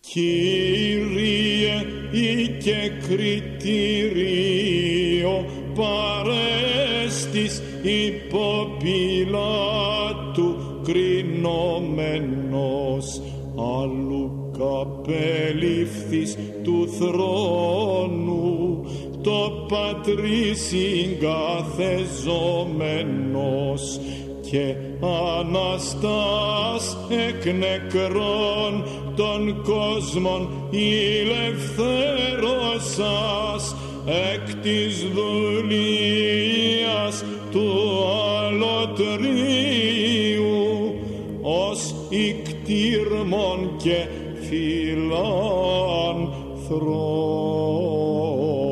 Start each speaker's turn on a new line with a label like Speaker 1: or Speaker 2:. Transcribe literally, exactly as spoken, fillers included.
Speaker 1: Κύριε, ή και κριτήριο παρέστης υπό Πιλάτου κρινόμενος, αλλού καπελήφθης του θρόνου, το Πατρί συγκαθεζόμενος, και Αναστάς εκ νεκρών των κόσμων ηλευθέρωσας εκ της δουλείας του αλωτρίου, ως ικτήρμον και φιλάνθρωπος.